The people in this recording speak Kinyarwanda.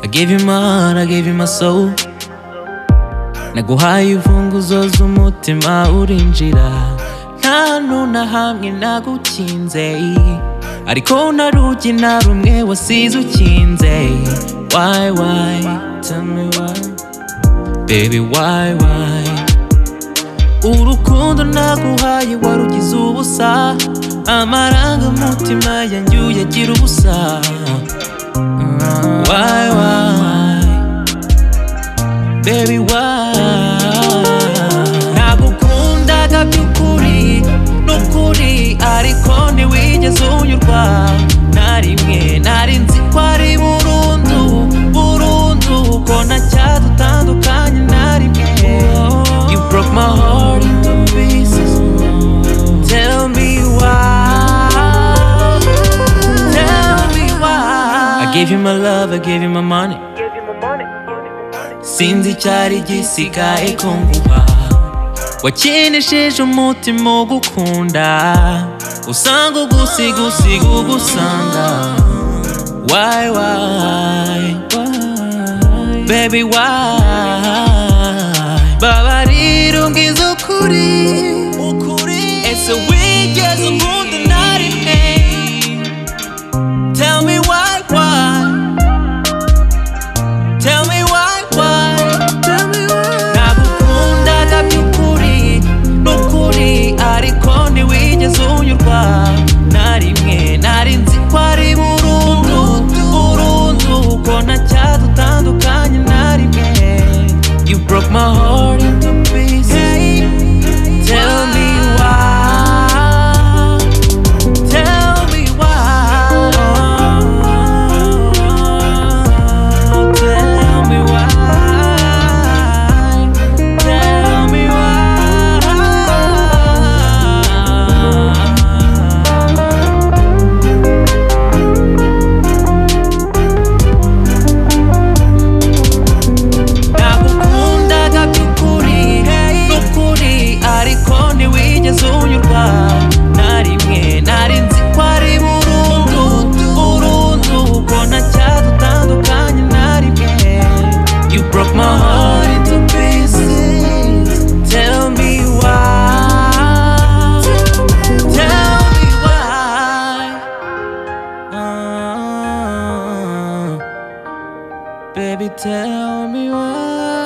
gave you my heart, I gave you my soul. Naguhaye imfunguzo z'umutima urinjira, nta nuna hamwe nagukinze, ariko nta rugi na rumwe wasize ukinze. Why, tell me why, baby why? Urukundo naguhaye warugize ubusa, amarangamutima yanjye uyagira ubusa. Why, baby why? Nagukundaga by'ukuri n'ukuri, ariko ntiwigeze unyurwa na rimwe. Nari nzi ko ari burundu ko ntacyadutandukanye na rimwe. You broke my heart into pieces. Tell me why, tell me why. I gave you my love, I gave you my money. Sinzi icyari gisigaye ko nguha, wakinesheje umutima ugukunda, usanga ugusiga ugusanga. Why, baby why? Babarira umbwize ukuri, ese wigeze unkunda na rimwe? Tell me why? Tell me why? Nagukundaga by'ukuri n'ukuri, ariko ntiwigeze unyurwa na rimwe. Nari nzi ko ari burundu ko ntacyadutandukanye na rimwe. You broke my heart into pieces. Tell me why, tell me why, tell me why, tell me nagukundaga by'ukuri n'ukuri, ariko ntiwigeze unyurwa na rimwe. Nari nzi ko ari burundu ko ntacyadutandukanye na rimwe. You broke my heart into pieces. Tell me why, tell me why, baby tell me why.